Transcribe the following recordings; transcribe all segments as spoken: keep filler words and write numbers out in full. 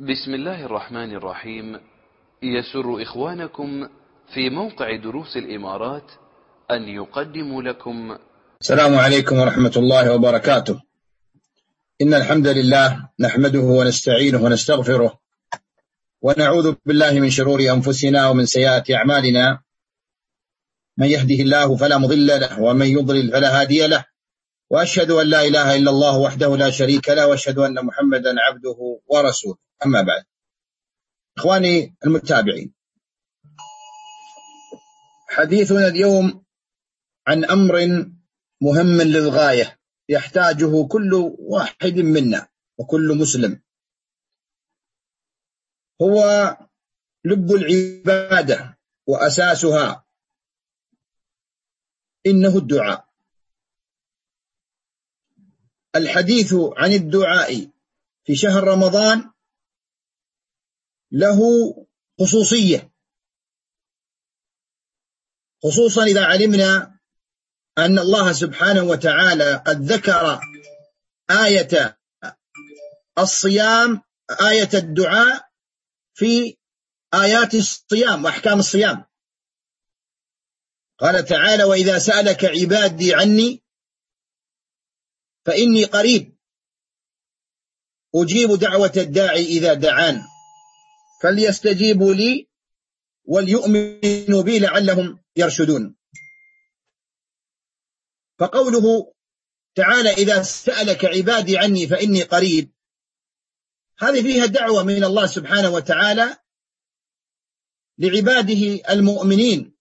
بسم الله الرحمن الرحيم. يسر إخوانكم في موقع دروس الإمارات أن يقدموا لكم السلام عليكم ورحمة الله وبركاته. إن الحمد لله نحمده ونستعينه ونستغفره ونعوذ بالله من شرور أنفسنا ومن سيئات أعمالنا. من يهده الله فلا مضل له ومن يضلل فلا هادي له، وأشهد أن لا إله إلا الله وحده لا شريك له، وأشهد أن محمدا عبده ورسوله. أما بعد، إخواني المتابعين، حديثنا اليوم عن أمر مهم للغاية يحتاجه كل واحد منا وكل مسلم، هو لب العبادة وأساسها، إنه الدعاء. الحديث عن الدعاء في شهر رمضان له خصوصية، خصوصا إذا علمنا أن الله سبحانه وتعالى قد ذكر آية الصيام، آية الدعاء في آيات الصيام وأحكام الصيام. قال تعالى: وإذا سألك عبادي عني فإني قريب أجيب دعوة الداعي إذا دعان فليستجيبوا لي وليؤمنوا بي لعلهم يرشدون. فقوله تعالى: إذا سألك عبادي عني فإني قريب، هذه فيها دعوة من الله سبحانه وتعالى لعباده المؤمنين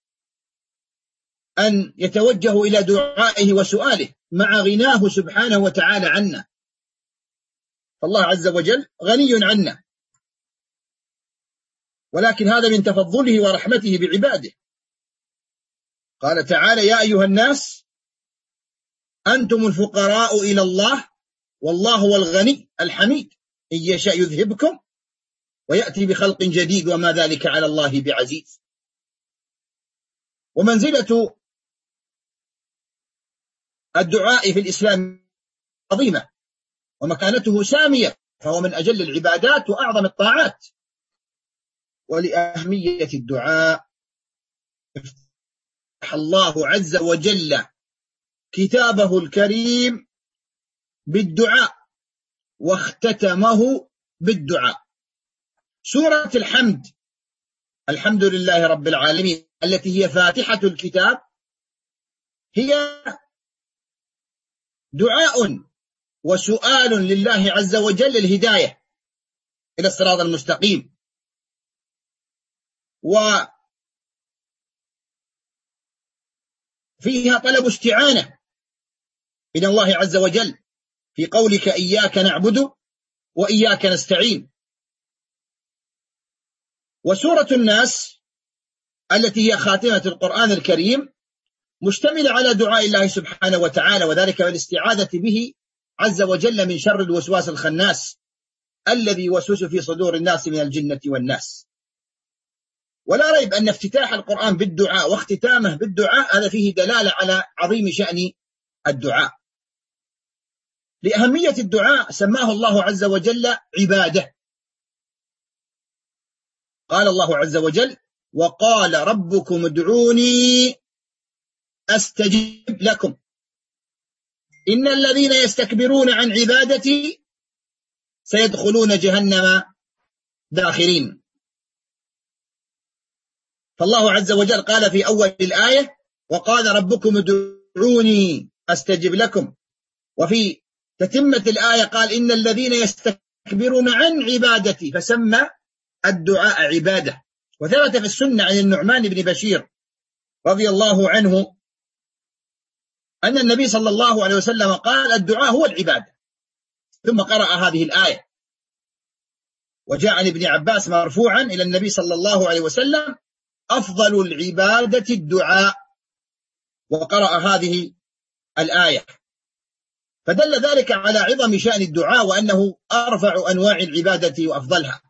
أن يتوجهوا إلى دعائه وسؤاله مع غناه سبحانه وتعالى عنا، فالله عز وجل غني عنا، ولكن هذا من تفضله ورحمته بعباده. قال تعالى: يا أيها الناس أنتم الفقراء إلى الله والله هو الغني الحميد إن يشاء يذهبكم ويأتي بخلق جديد وما ذلك على الله بعزيز. ومنزلة الدعاء في الإسلام عظيمة ومكانته سامية، فهو من أجل العبادات وأعظم الطاعات. ولأهمية الدعاء افتح الله عز وجل كتابه الكريم بالدعاء واختتمه بالدعاء. سورة الحمد، الحمد لله رب العالمين، التي هي فاتحة الكتاب، هي دعاء وسؤال لله عز وجل الهداية إلى الصراط المستقيم، وفيها طلب استعانة من الله عز وجل في قولك: إياك نعبد وإياك نستعين. وسورة الناس التي هي خاتمة القرآن الكريم مشتملة على دعاء الله سبحانه وتعالى، وذلك بالاستعاذة به عز وجل من شر الوسواس الخناس الذي يوسوس في صدور الناس من الجنة والناس. ولا ريب أن افتتاح القرآن بالدعاء واختتامه بالدعاء هذا فيه دلالة على عظيم شأن الدعاء. لأهمية الدعاء سماه الله عز وجل عبادة. قال الله عز وجل: وقال ربكم ادعوني أستجب لكم إن الذين يستكبرون عن عبادتي سيدخلون جهنم داخرين. فالله عز وجل قال في أول الآية: وقال ربكم ادعوني أستجب لكم، وفي تتمة الآية قال: إن الذين يستكبرون عن عبادتي، فسمى الدعاء عبادة. وثبت في السنة عن النعمان بن بشير رضي الله عنه أن النبي صلى الله عليه وسلم قال: الدعاء هو العبادة. ثم قرأ هذه الآية. وجاء عن ابن عباس مرفوعا إلى النبي صلى الله عليه وسلم: أفضل العبادة الدعاء، وقرأ هذه الآية. فدل ذلك على عظم شأن الدعاء وأنه أرفع أنواع العبادة وأفضلها.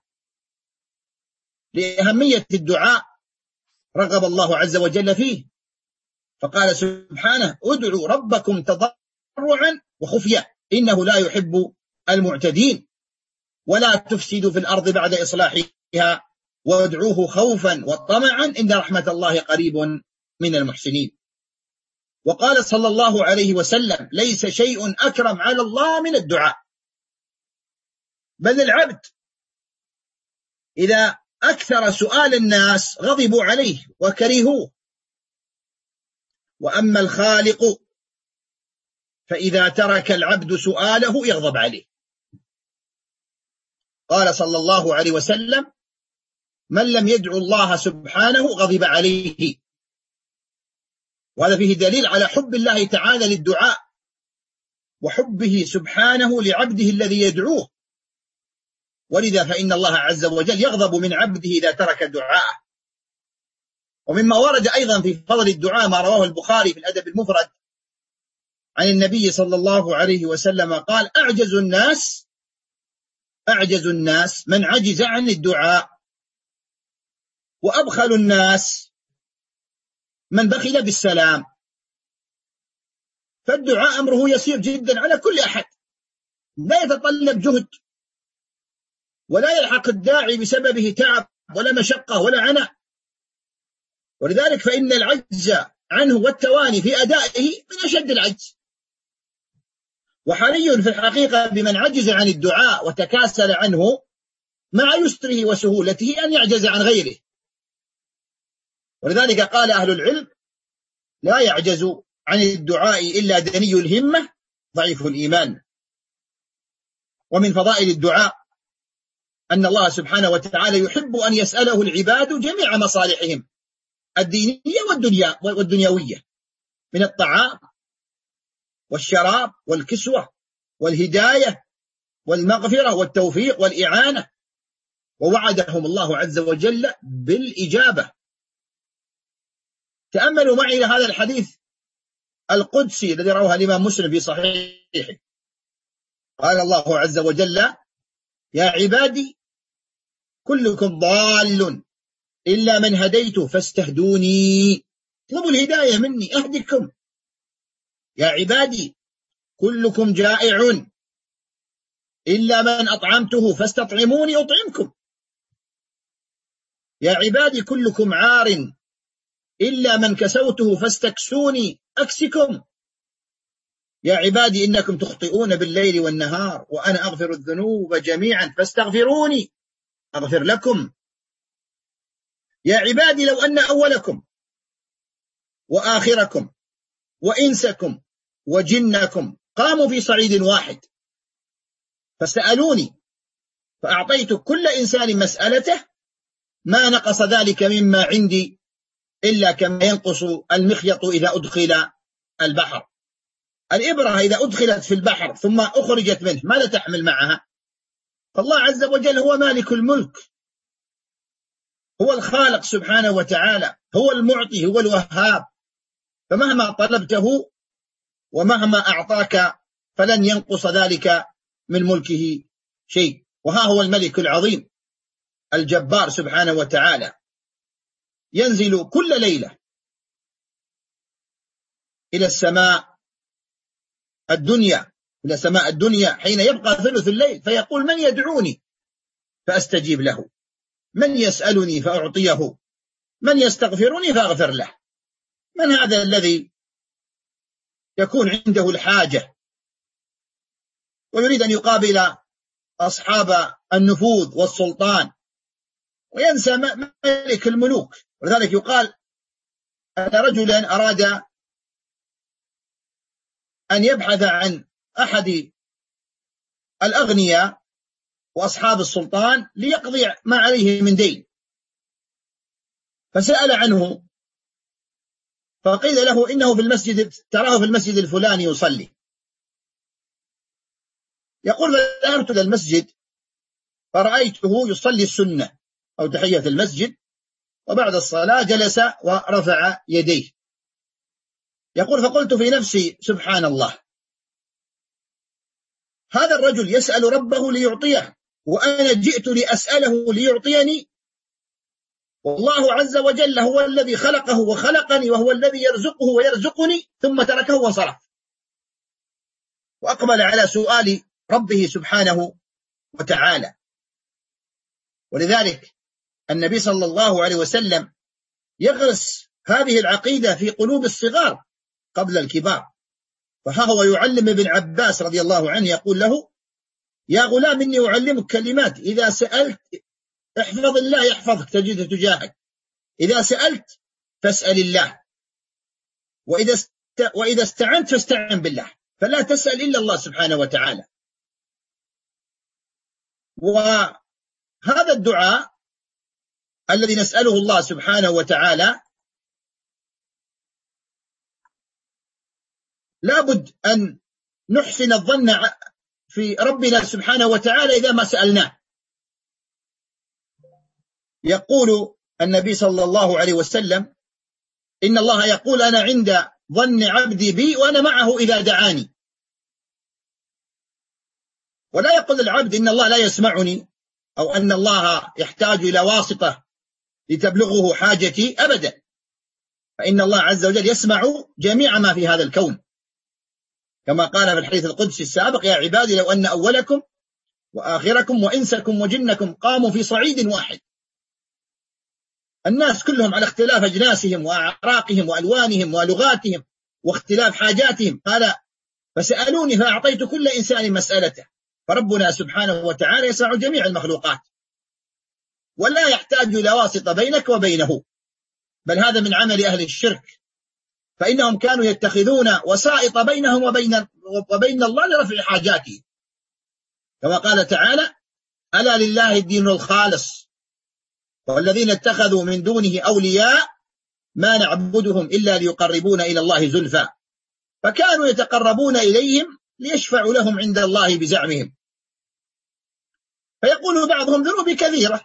لأهمية الدعاء رغب الله عز وجل فيه، فقال سبحانه: ادعوا ربكم تضرعا وخفية إنه لا يحب المعتدين. ولا تفسدوا في الأرض بعد إصلاحها وادعوه خوفا وطمعا إن رحمة الله قريب من المحسنين. وقال صلى الله عليه وسلم: ليس شيء أكرم على الله من الدعاء، بل العبد إذا أكثر سؤال الناس غضبوا عليه وكرهوه، وأما الخالق فإذا ترك العبد سؤاله يغضب عليه. قال صلى الله عليه وسلم: من لم يدعو الله سبحانه غضب عليه. وهذا فيه دليل على حب الله تعالى للدعاء وحبه سبحانه لعبده الذي يدعوه، ولذا فإن الله عز وجل يغضب من عبده إذا ترك الدعاء. ومما ورد أيضا في فضل الدعاء ما رواه البخاري في الأدب المفرد عن النبي صلى الله عليه وسلم قال: أعجز الناس أعجز الناس من عجز عن الدعاء، وأبخل الناس من بخل بالسلام. فالدعاء أمره يسير جدا على كل أحد، لا يتطلب جهد، ولا يلحق الداعي بسببه تعب ولا مشقة ولا عناء. ولذلك فإن العجز عنه والتواني في أدائه من أشد العجز. وحري في الحقيقة بمن عجز عن الدعاء وتكاسل عنه مع يسره وسهولته أن يعجز عن غيره. ولذلك قال أهل العلم: لا يعجز عن الدعاء إلا دني الهمة ضعيف الإيمان. ومن فضائل الدعاء أن الله سبحانه وتعالى يحب أن يسأله العباد جميع مصالحهم الدينية والدنيا والدنيوية، من الطعام والشراب والكسوة والهداية والمغفرة والتوفيق والإعانة، ووعدهم الله عز وجل بالإجابة. تأملوا معي هذا الحديث القدسي الذي رواه الإمام مسلم في صحيحه. قال الله عز وجل: يا عبادي كلكم ضال إلا من هديته فاستهدوني. اطلبوا الهداية مني أهدكم. يا عبادي كلكم جائع إلا من أطعمته فاستطعموني أطعمكم. يا عبادي كلكم عار إلا من كسوته فاستكسوني أكسكم. يا عبادي إنكم تخطئون بالليل والنهار وأنا أغفر الذنوب جميعا فاستغفروني أغفر لكم. يا عبادي لو أن أولكم وآخركم وإنسكم وجنكم قاموا في صعيد واحد فسألوني فأعطيت كل إنسان مسألته ما نقص ذلك مما عندي إلا كما ينقص المخيط إذا أدخل البحر. الإبرة إذا أدخلت في البحر ثم أخرجت منه ماذا تحمل معها؟ فالله عز وجل هو مالك الملك، هو الخالق سبحانه وتعالى، هو المعطي، هو الوهاب. فمهما طلبته ومهما أعطاك فلن ينقص ذلك من ملكه شيء. وها هو الملك العظيم الجبار سبحانه وتعالى ينزل كل ليلة إلى السماء الدنيا إلى سماء الدنيا حين يبقى ثلث الليل فيقول: من يدعوني فأستجيب له، من يسألني فأعطيه، من يستغفرني فأغفر له. من هذا الذي يكون عنده الحاجة ويريد أن يقابل أصحاب النفوذ والسلطان وينسى ملك الملوك؟ ولذلك يقال أن رجلا أراد أن يبحث عن أحد الأغنياء وأصحاب السلطان ليقضي ما عليه من دين، فسأل عنه فقيل له إنه في المسجد، تراه في المسجد الفلاني يصلي. يقول: فذهبت إلى المسجد فرأيته يصلي السنة أو تحية المسجد، وبعد الصلاة جلس ورفع يديه. يقول: فقلت في نفسي: سبحان الله، هذا الرجل يسأل ربه ليعطيه وأنا جئت لأسأله ليعطيني، والله عز وجل هو الذي خلقه وخلقني وهو الذي يرزقه ويرزقني، ثم تركه وصرف وأقبل على سؤال ربه سبحانه وتعالى. ولذلك النبي صلى الله عليه وسلم يغرس هذه العقيدة في قلوب الصغار قبل الكبار. فها هو يعلم ابن عباس رضي الله عنه يقول له: يا غلام إني أعلمك كلمات إذا سألت احفظ الله يحفظك تجده تجاهك، إذا سألت فاسأل الله، وإذا است... وإذا استعنت فاستعن بالله، فلا تسأل إلا الله سبحانه وتعالى. وهذا الدعاء الذي نسأله الله سبحانه وتعالى لابد أن نحسن الظن في ربنا سبحانه وتعالى إذا ما سألناه. يقول النبي صلى الله عليه وسلم: إن الله يقول أنا عند ظن عبدي بي وأنا معه إذا دعاني. ولا يقول العبد إن الله لا يسمعني أو أن الله يحتاج إلى واسطة لتبلغه حاجتي، أبدا، فإن الله عز وجل يسمع جميع ما في هذا الكون، كما قال في الحديث القدسي السابق: يا عبادي لو أن أولكم وآخركم وإنسكم وجنكم قاموا في صعيد واحد. الناس كلهم على اختلاف أجناسهم وأعراقهم وألوانهم ولغاتهم واختلاف حاجاتهم، قال: فسألوني فأعطيت كل إنسان مسألته. فربنا سبحانه وتعالى يسمع جميع المخلوقات ولا يحتاج إلى واسطة بينك وبينه، بل هذا من عمل أهل الشرك، فإنهم كانوا يتخذون وسائط بينهم وبين, وبين الله لرفع حاجاته، كما قال تعالى: ألا لله الدين الخالص والذين اتخذوا من دونه أولياء ما نعبدهم إلا ليقربون إلى الله زلفى، فكانوا يتقربون إليهم ليشفعوا لهم عند الله بزعمهم. فيقول بعضهم: ذنوبي كثيرة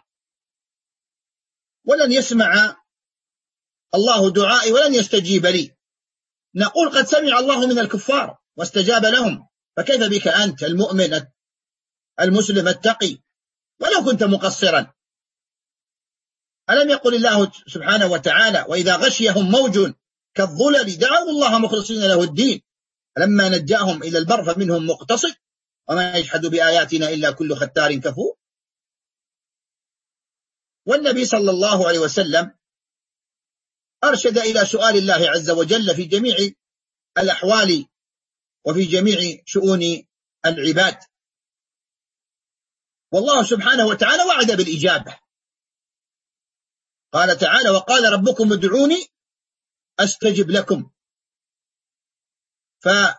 ولن يسمع الله دعائي ولن يستجيب لي. نقول: قد سمع الله من الكفار واستجاب لهم، فكيف بك أنت المؤمن المسلم التقي ولو كنت مقصرا؟ ألم يقل الله سبحانه وتعالى: وإذا غشيهم موج كالظلل دعوا الله مخلصين له الدين لما نجاهم إلى البر فمنهم مقتصد وما يجحد بآياتنا إلا كل ختار كفور. والنبي صلى الله عليه وسلم أرشد إلى سؤال الله عز وجل في جميع الأحوال وفي جميع شؤون العباد، والله سبحانه وتعالى وعد بالإجابة. قال تعالى: وقال ربكم ادعوني أستجب لكم. فوعد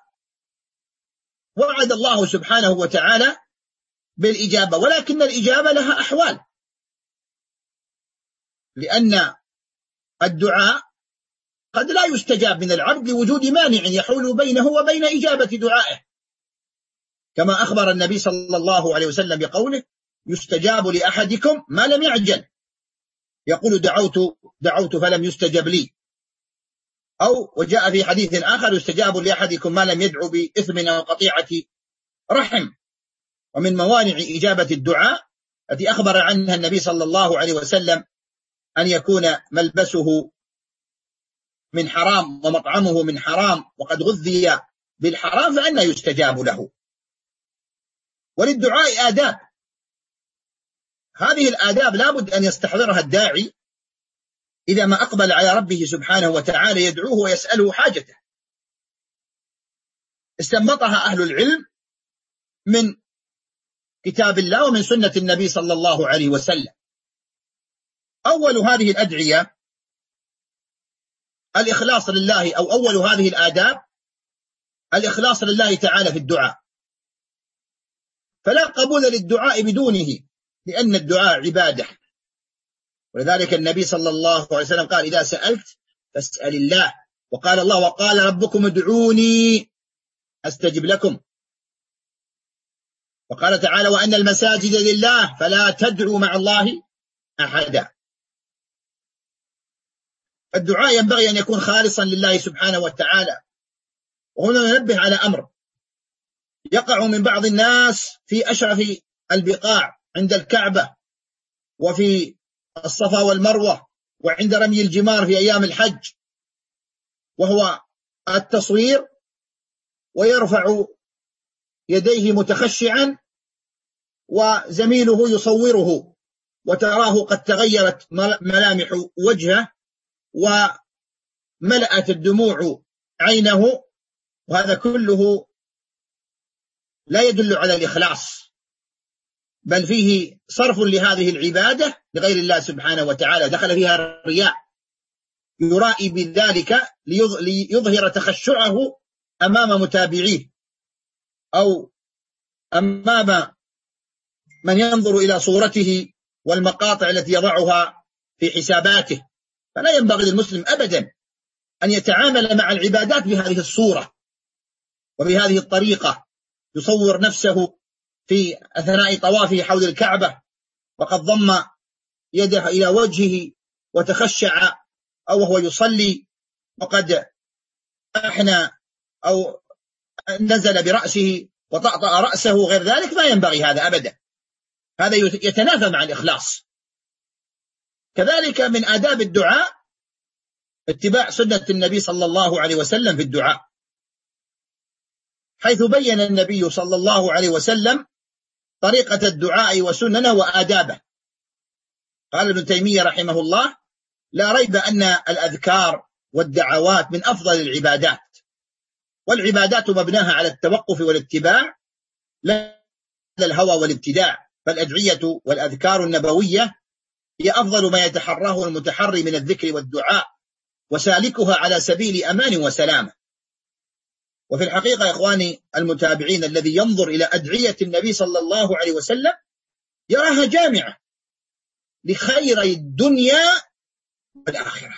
الله سبحانه وتعالى بالإجابة، ولكن الإجابة لها أحوال، لأن الدعاء قد لا يستجاب من العبد لوجود مانع يحول بينه وبين إجابة دعائه، كما أخبر النبي صلى الله عليه وسلم بقوله: يستجاب لأحدكم ما لم يعجل، يقول: دعوت دعوت فلم يستجب لي. أو وجاء في حديث آخر: يستجاب لأحدكم ما لم يدعو بإثم أو قطيعة رحم. ومن موانع إجابة الدعاء التي أخبر عنها النبي صلى الله عليه وسلم أن يكون ملبسه من حرام ومطعمه من حرام وقد غذي بالحرام، فأنه يستجاب له. وللدعاء آداب، هذه الآداب لابد أن يستحضرها الداعي إذا ما أقبل على ربه سبحانه وتعالى يدعوه ويسأله حاجته. استنبطها أهل العلم من كتاب الله ومن سنة النبي صلى الله عليه وسلم. أول هذه الأدعية الإخلاص لله، أو أول هذه الآداب الإخلاص لله تعالى في الدعاء، فلا قبول للدعاء بدونه، لأن الدعاء عبادة. ولذلك النبي صلى الله عليه وسلم قال: إذا سألت فاسأل الله، وقال الله: وقال ربكم ادعوني أستجب لكم. وقال تعالى: وأن المساجد لله فلا تدعوا مع الله أحدا. الدعاء ينبغي أن يكون خالصا لله سبحانه وتعالى. وهنا ننبه على أمر يقع من بعض الناس في أشرف البقاع عند الكعبة وفي الصفا والمروة وعند رمي الجمار في أيام الحج، وهو التصوير، ويرفع يديه متخشعا وزميله يصوره وتراه قد تغيرت ملامح وجهه وملأت الدموع عينه، وهذا كله لا يدل على الإخلاص، بل فيه صرف لهذه العبادة لغير الله سبحانه وتعالى، دخل فيها الرياء، يرائي بذلك ليظهر تخشعه أمام متابعيه أو أمام من ينظر إلى صورته والمقاطع التي يضعها في حساباته. فلا ينبغي للمسلم أبدا أن يتعامل مع العبادات بهذه الصورة وبهذه الطريقة، يصور نفسه في أثناء طوافه حول الكعبة وقد ضم يده إلى وجهه وتخشع، أو وهو يصلي وقد أحنى أو نزل برأسه وطأطأ رأسه غير ذلك. ما ينبغي هذا أبدا، هذا يتنافى مع الإخلاص. كذلك من آداب الدعاء اتباع سنة النبي صلى الله عليه وسلم في الدعاء، حيث بين النبي صلى الله عليه وسلم طريقة الدعاء وسننه وآدابه. قال ابن تيمية رحمه الله: لا ريب أن الأذكار والدعوات من أفضل العبادات، والعبادات مبناها على التوقف والاتباع لا الهوى والابتداع، فالأدعية والأذكار النبوية هي أفضل ما يتحراه المتحري من الذكر والدعاء، وسالكها على سبيل أمان وسلامة. وفي الحقيقة يا إخواني المتابعين، الذي ينظر إلى أدعية النبي صلى الله عليه وسلم يراها جامعة لخيري الدنيا والآخرة.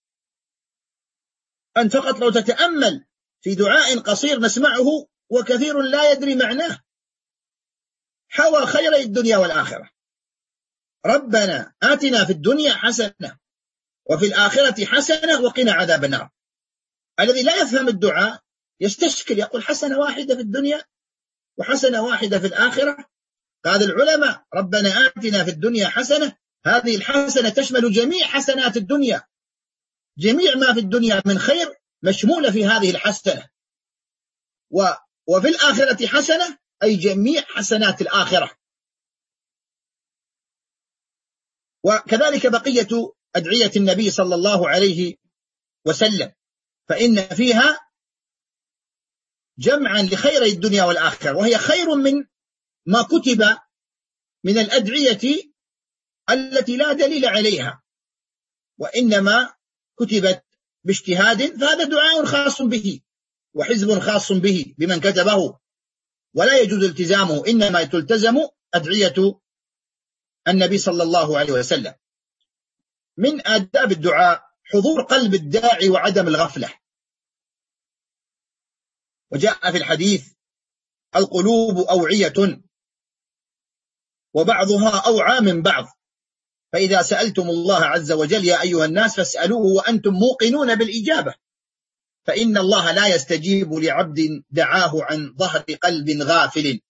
أن فقط لو تتأمل في دعاء قصير نسمعه وكثير لا يدري معناه، حوى خيري الدنيا والآخرة: ربنا آتنا في الدنيا حسنة وفي الآخرة حسنة وقنا عذاب النار. الذي لا يفهم الدعاء يستشكل، يقول حسنة واحدة في الدنيا وحسنة واحدة في الآخرة. قال العلماء: ربنا آتنا في الدنيا حسنة، هذه الحسنة تشمل جميع حسنات الدنيا، جميع ما في الدنيا من خير مشمولة في هذه الحسنة. وفي الآخرة حسنة أي جميع حسنات الآخرة. وكذلك بقية أدعية النبي صلى الله عليه وسلم، فإن فيها جمعا لخيري الدنيا والآخرة، وهي خير من ما كتب من الأدعية التي لا دليل عليها، وإنما كتبت باجتهاد، فهذا دعاء خاص به وحزب خاص به بمن كتبه، ولا يجوز التزامه، إنما تلتزم أدعية النبي صلى الله عليه وسلم. من آداب الدعاء حضور قلب الداعي وعدم الغفلة. وجاء في الحديث: القلوب أوعية وبعضها أوعى من بعض، فإذا سألتم الله عز وجل يا أيها الناس فاسألوه وأنتم موقنون بالإجابة، فإن الله لا يستجيب لعبد دعاه عن ظهر قلب غافل.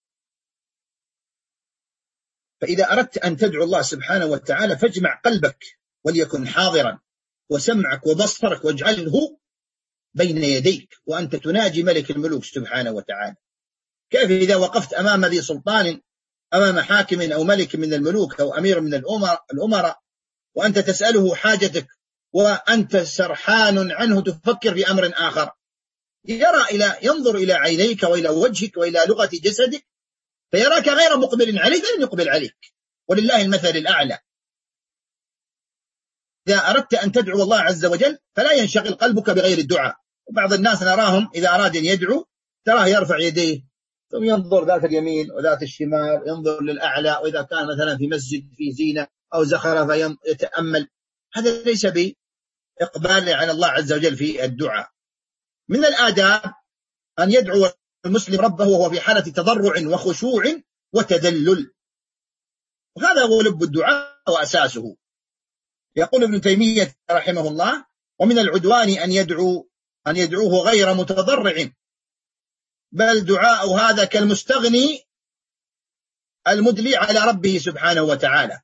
فإذا أردت أن تدعو الله سبحانه وتعالى فاجمع قلبك وليكن حاضرا، وسمعك وبصرك واجعله بين يديك وأنت تناجي ملك الملوك سبحانه وتعالى. كيف إذا وقفت أمام ذي سلطان، أمام حاكم أو ملك من الملوك أو أمير من الأمراء، وأنت تسأله حاجتك وأنت سرحان عنه تفكر في أمر آخر، يرى إلى ينظر إلى عينيك وإلى وجهك وإلى لغة جسدك فيراك غير مقبل عليك فلن يقبل عليك، ولله المثل الأعلى. إذا أردت أن تدعو الله عز وجل فلا ينشغل قلبك بغير الدعاء. وبعض الناس نراهم إذا أراد أن يدعو تراه يرفع يديه ثم ينظر ذات اليمين وذات الشمال، ينظر للأعلى، وإذا كان مثلا في مسجد في زينة أو زخرفة يتأمل. هذا ليس بإقبال على الله عز وجل في الدعاء. من الآداب أن يدعو المسلم ربه وهو في حالة تضرع وخشوع وتذلل، وهذا هو لب الدعاء وأساسه. يقول ابن تيمية رحمه الله: ومن العدوان أن يدعو أن يدعوه غير متضرع، بل دعاء هذا كالمستغني المدلي على ربه سبحانه وتعالى.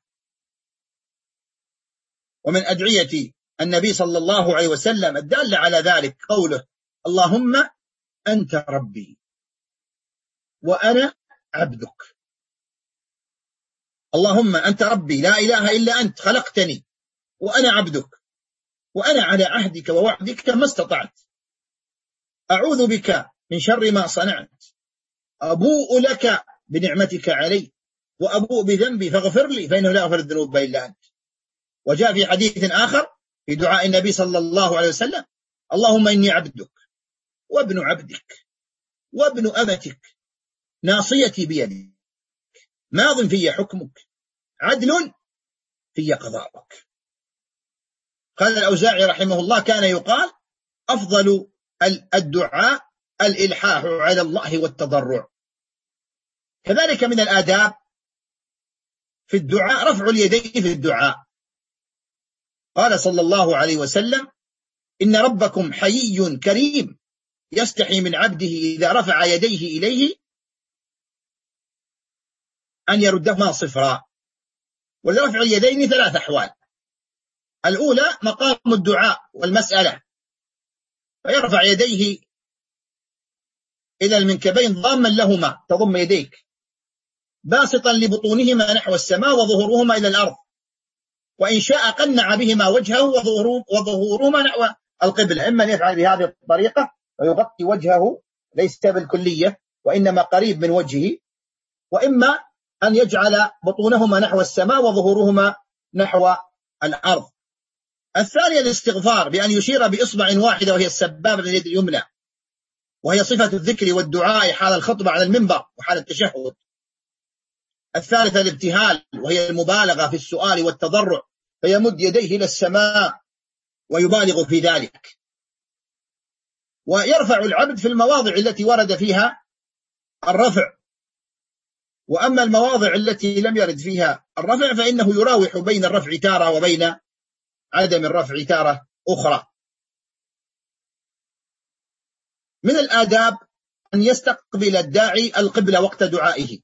ومن أدعية النبي صلى الله عليه وسلم الدالة على ذلك قوله: اللهم أنت ربي وأنا عبدك. اللهم أنت ربي لا إله إلا أنت خلقتني وأنا عبدك وأنا على عهدك ووعدك ما استطعت، أعوذ بك من شر ما صنعت، أبوء لك بنعمتك علي وأبوء بذنبي فاغفر لي فإنه لا يغفر الذنوب إلا أنت. وجاء في حديث آخر في دعاء النبي صلى الله عليه وسلم: اللهم إني عبدك وابن عبدك وابن أمتك ناصيتي بيدك ماض في حكمك عدل في قضاءك. قال الأوزاعي رحمه الله: كان يقال أفضل الدعاء الإلحاح على الله والتضرع. كذلك من الآداب في الدعاء رفع اليدين في الدعاء. قال صلى الله عليه وسلم: إن ربكم حيي كريم يستحي من عبده إذا رفع يديه إليه أن يردهما صفرا. ولرفع اليدين ثلاث أحوال: الأولى مقام الدعاء والمسألة، فيرفع يديه إلى المنكبين ضاما لهما تضم يديك باسطا لبطونهما نحو السماء وظهورهما إلى الأرض، وإن شاء قنع بهما وجهه وظهورهما نحو القبلة. إما أن يفعل بهذه الطريقة ويغطي وجهه ليس بالكلية وإنما قريب من وجهه، وإما أن يجعل بطونهما نحو السماء وظهورهما نحو الأرض. الثانية الاستغفار بأن يشير بإصبع واحدة وهي السبابة باليد اليمنى، وهي صفة الذكر والدعاء حال الخطبة على المنبر وحال التشهد. الثالثة الابتهال وهي المبالغة في السؤال والتضرع، فيمد يديه إلى السماء ويبالغ في ذلك. ويرفع العبد في المواضع التي ورد فيها الرفع، وأما المواضع التي لم يرد فيها الرفع فإنه يراوح بين الرفع تارة وبين عدم الرفع تارة أخرى. من الآداب أن يستقبل الداعي القبلة وقت دعائه.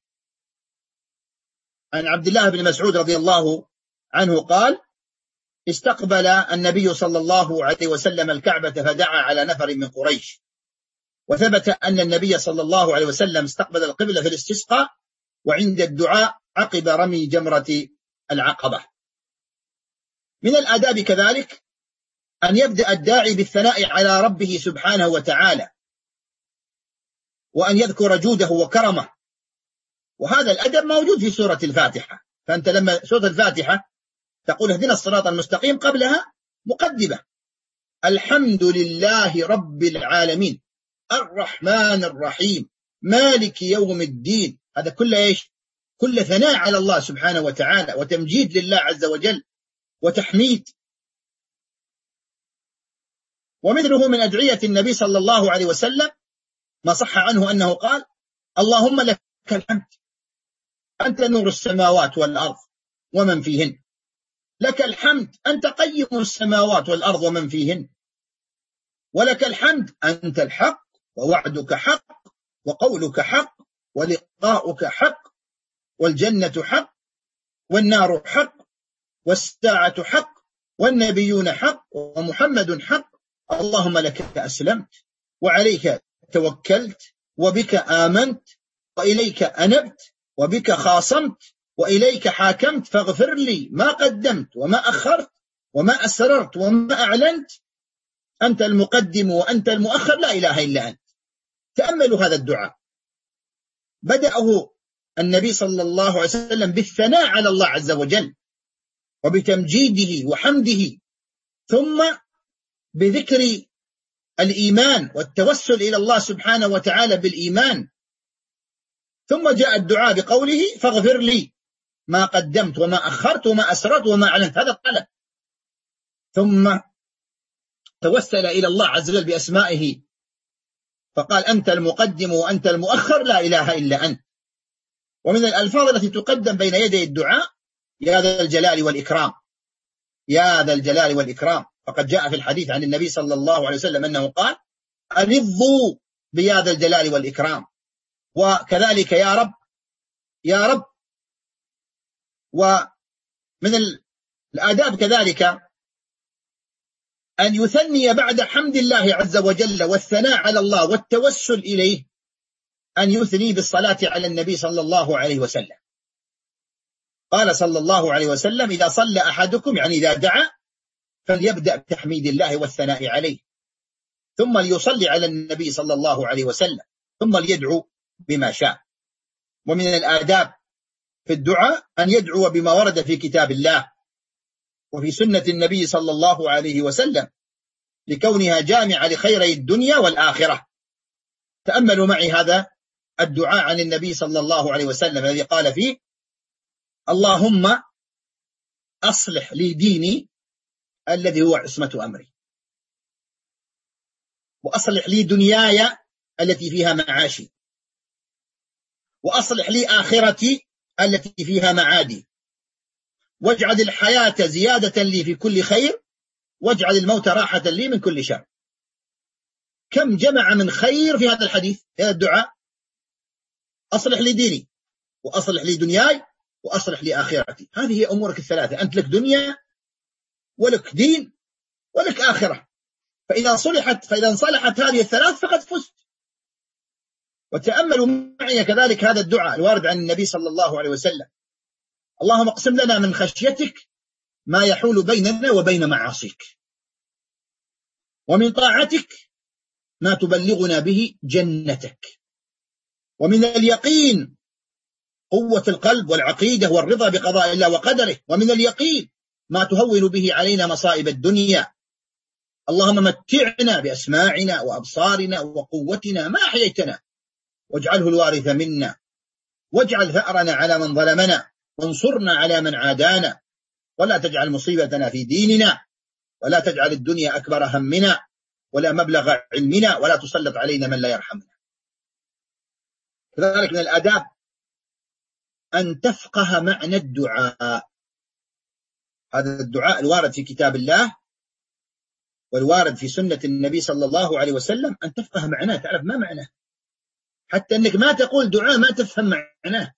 عن عبد الله بن مسعود رضي الله عنه قال: استقبل النبي صلى الله عليه وسلم الكعبة فدعا على نفر من قريش. وثبت أن النبي صلى الله عليه وسلم استقبل القبلة في الاستسقاء وعند الدعاء عقب رمي جمرة العقبة. من الآداب كذلك أن يبدأ الداعي بالثناء على ربه سبحانه وتعالى، وأن يذكر جوده وكرمه، وهذا الأدب موجود في سورة الفاتحة. فأنت لما سورة الفاتحة تقول اهدنا الصراط المستقيم قبلها مقدمة: الحمد لله رب العالمين الرحمن الرحيم مالك يوم الدين. هذا كله إيش؟ كل ثناء على الله سبحانه وتعالى وتمجيد لله عز وجل وتحميد. ومثله من أدعية النبي صلى الله عليه وسلم ما صح عنه أنه قال: اللهم لك الحمد أنت نور السماوات والأرض ومن فيهن، لك الحمد أنت قيم السماوات والأرض ومن فيهن، ولك الحمد أنت الحق ووعدك حق وقولك حق ولقاؤك حق والجنة حق والنار حق والساعة حق والنبيون حق ومحمد حق. اللهم لك أسلمت وعليك توكلت وبك آمنت وإليك أنبت وبك خاصمت وإليك حاكمت فاغفر لي ما قدمت وما أخرت وما أسررت وما أعلنت أنت المقدم وأنت المؤخر لا إله إلا أنت. تأملوا هذا الدعاء، بدأه النبي صلى الله عليه وسلم بالثناء على الله عز وجل وبتمجيده وحمده، ثم بذكر الإيمان والتوسل إلى الله سبحانه وتعالى بالإيمان، ثم جاء الدعاء بقوله فاغفر لي ما قدمت وما أخرت وما أسررت وما أعلنت. هذا الطلب. ثم توسل إلى الله عز وجل بأسمائه فقال أنت المقدم وأنت المؤخر لا إله إلا أنت. ومن الألفاظ التي تقدم بين يدي الدعاء: يا ذا الجلال والإكرام، يا ذا الجلال والإكرام. فقد جاء في الحديث عن النبي صلى الله عليه وسلم أنه قال: ألظوا بيا ذا الجلال والإكرام. وكذلك يا رب يا رب. ومن الآداب كذلك أن يثني بعد حمد الله عز وجل والثناء على الله والتوسل إليه أن يثني بالصلاة على النبي صلى الله عليه وسلم. قال صلى الله عليه وسلم: إذا صلى أحدكم، يعني إذا دعا، فليبدأ بتحميد الله والثناء عليه، ثم ليصلي على النبي صلى الله عليه وسلم، ثم ليدعو بما شاء. ومن الآداب في الدعاء أن يدعو بما ورد في كتاب الله وفي سنة النبي صلى الله عليه وسلم، لكونها جامعة لخيري الدنيا والآخرة. تأملوا معي هذا الدعاء عن النبي صلى الله عليه وسلم الذي قال فيه: اللهم أصلح لي ديني الذي هو عصمة أمري، وأصلح لي دنياي التي فيها معاشي، وأصلح لي آخرتي التي فيها معادي، واجعل الحياة زيادة لي في كل خير، واجعل الموت راحة لي من كل شر. كم جمع من خير في هذا الحديث، في هذا الدعاء. أصلح لي ديني، وأصلح لي دنياي، وأصلح لي آخرتي. هذه هي أمورك الثلاثة، أنت لك دنيا ولك دين ولك آخرة، فإذا صلحت فإذا صلحت هذه الثلاث فقد فزت. وتأملوا معي كذلك هذا الدعاء الوارد عن النبي صلى الله عليه وسلم: اللهم اقسم لنا من خشيتك ما يحول بيننا وبين معاصيك، ومن طاعتك ما تبلغنا به جنتك، ومن اليقين قوة القلب والعقيدة والرضا بقضاء الله وقدره، ومن اليقين ما تهون به علينا مصائب الدنيا. اللهم متعنا بأسماعنا وأبصارنا وقوتنا ما أحييتنا، واجعله الوارث منا، واجعل ثأرنا على من ظلمنا، وانصرنا على من عادانا، ولا تجعل مصيبتنا في ديننا، ولا تجعل الدنيا أكبر همنا ولا مبلغ علمنا، ولا تسلط علينا من لا يرحمنا. كذلك من الآداب أن تفقه معنى الدعاء. هذا الدعاء الوارد في كتاب الله والوارد في سنة النبي صلى الله عليه وسلم، أن تفقه معناه، تعرف ما معناه، حتى أنك ما تقول دعاء ما تفهم معناه.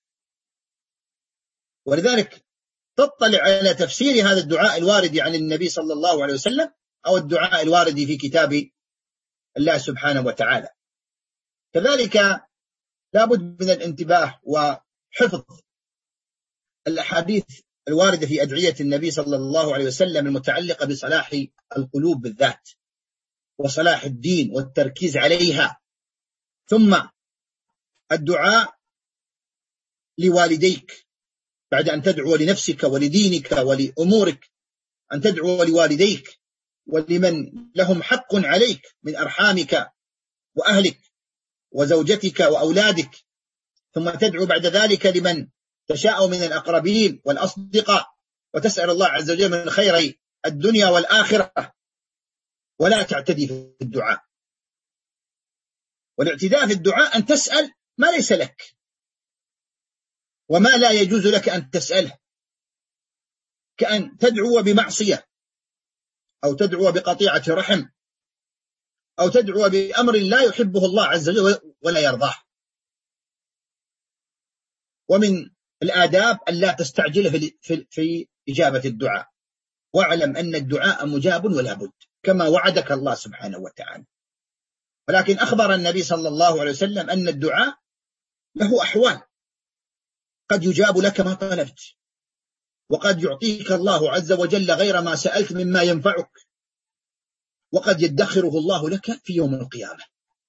ولذلك تطلع على تفسير هذا الدعاء الوارد عن النبي صلى الله عليه وسلم، أو الدعاء الوارد في كتاب الله سبحانه وتعالى. كذلك لابد من الانتباه وحفظ الأحاديث الواردة في أدعية النبي صلى الله عليه وسلم المتعلقة بصلاح القلوب بالذات، وصلاح الدين والتركيز عليها. ثم الدعاء لوالديك بعد أن تدعو لنفسك ولدينك ولأمورك، أن تدعو لوالديك ولمن لهم حق عليك من أرحامك وأهلك وزوجتك وأولادك، ثم تدعو بعد ذلك لمن تشاء من الأقربين والأصدقاء، وتسأل الله عز وجل من خير الدنيا والآخرة، ولا تعتدي في الدعاء. والاعتداء في الدعاء أن تسأل ما ليس لك وما لا يجوز لك أن تسأله، كأن تدعو بمعصية، أو تدعو بقطيعة رحم، أو تدعو بأمر لا يحبه الله عز وجل ولا يرضاه. ومن الآداب أن لا تستعجل في, في, في إجابة الدعاء، واعلم أن الدعاء مجاب ولا بد كما وعدك الله سبحانه وتعالى. ولكن أخبر النبي صلى الله عليه وسلم أن الدعاء له أحوال، قد يجاب لك ما طلبت، وقد يعطيك الله عز وجل غير ما سألت مما ينفعك، وقد يدخره الله لك في يوم القيامة.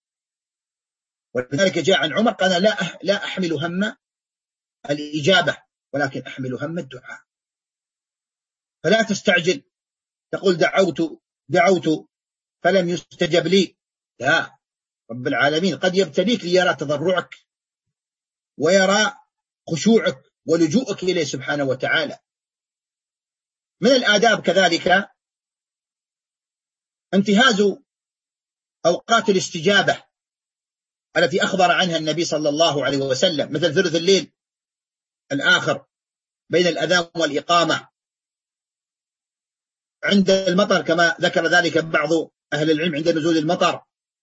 ولذلك جاء عن عمر قال: لا لا أحمل هم الإجابة ولكن أحمل هم الدعاء. فلا تستعجل تقول دعوت دعوت فلم يستجب لي، لا، رب العالمين قد يبتليك ليرى تضرعك ويرى خشوعك ولجوءك إليه سبحانه وتعالى. من الآداب كذلك انتهاز أوقات الاستجابة التي أخبر عنها النبي صلى الله عليه وسلم، مثل ثلث الليل الآخر بين الأذان والإقامة، عند المطر كما ذكر ذلك بعض أهل العلم عند نزول المطر،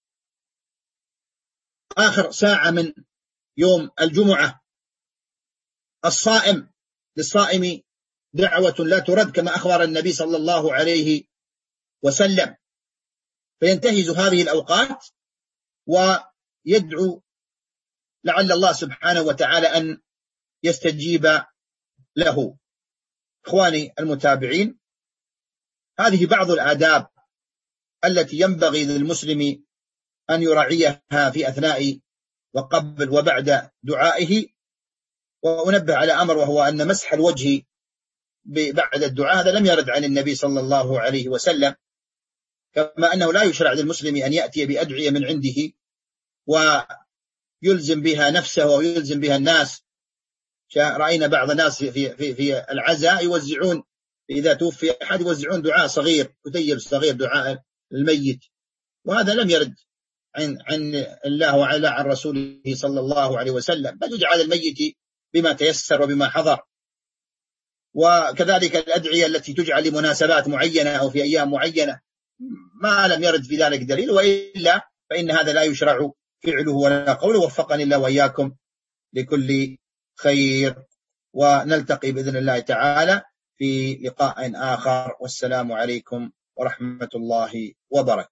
آخر ساعة من يوم الجمعة، الصائم للصائم دعوة لا ترد كما أخبر النبي صلى الله عليه وسلم. فينتهز هذه الأوقات ويدعو لعل الله سبحانه وتعالى أن يستجيب له. إخواني المتابعين، هذه بعض الآداب التي ينبغي للمسلم أن يراعيها في أثناء وقبل وبعد دعائه. وأنبه على أمر، وهو أن مسح الوجه بعد الدعاء هذا لم يرد عن النبي صلى الله عليه وسلم، كما أنه لا يشرع للمسلم أن يأتي بأدعية من عنده ويلزم بها نفسه ويلزم بها الناس. رأينا بعض الناس في, في, في العزاء يوزعون إذا توفي أحد يوزعون دعاء صغير، كتيب صغير دعاء الميت، وهذا لم يرد عن, عن الله وعلى عن رسوله صلى الله عليه وسلم، بل يدعى للميت بما تيسر وبما حضر. وكذلك الأدعية التي تجعل لمناسبات معينة أو في أيام معينة ما لم يرد في ذلك دليل، وإلا فإن هذا لا يشرع فعله ولا قوله. وفقني الله وإياكم لكل خير، ونلتقي بإذن الله تعالى في لقاء آخر، والسلام عليكم ورحمة الله وبركاته.